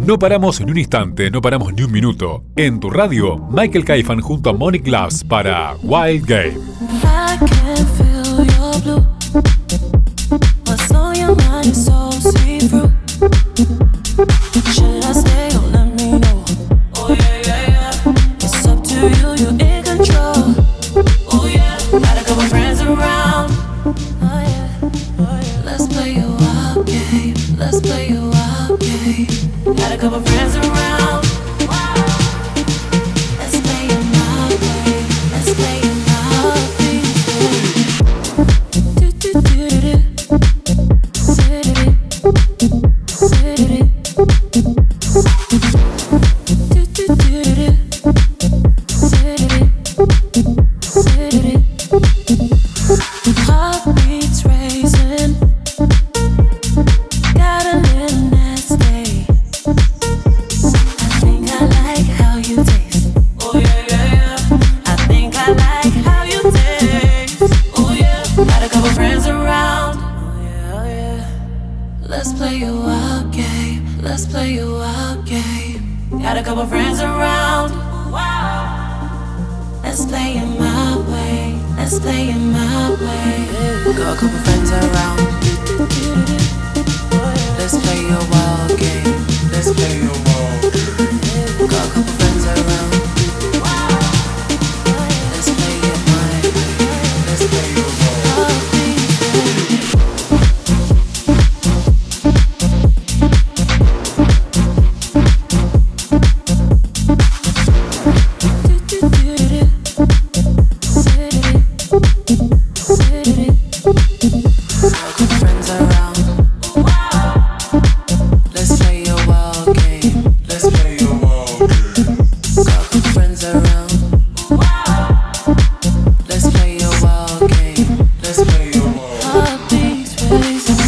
No paramos ni un instante, no paramos ni un minuto. En tu radio, Michael Kaifan junto a Monique Loves para Wild Game. I can feel your blue. What's on your mind is so see-through. Should I stay or let me know? Oh yeah, yeah, yeah. It's up to you, you're in control. Oh yeah, got a couple friends around. Oh yeah, oh yeah. Let's play a wild game. Let's play a wild game. Got a couple friends around. Let's play it my way. Let's play it my way. Do do do do do. Heartbeats racing, got a little nasty. I think I like how you taste. Oh yeah, yeah, yeah. I think I like how you taste. Oh yeah, got a couple friends around. Oh yeah, oh yeah. Let's play a wild game. Let's play a wild game. Got a couple friends around. Wow. Let's play it my way. Let's play it my way. Got a couple friends around. Let's play a wild game. Let's play a wild game. Got a couple friends around. Let's play it my way. Let's play a wild game. Heartbeats racing.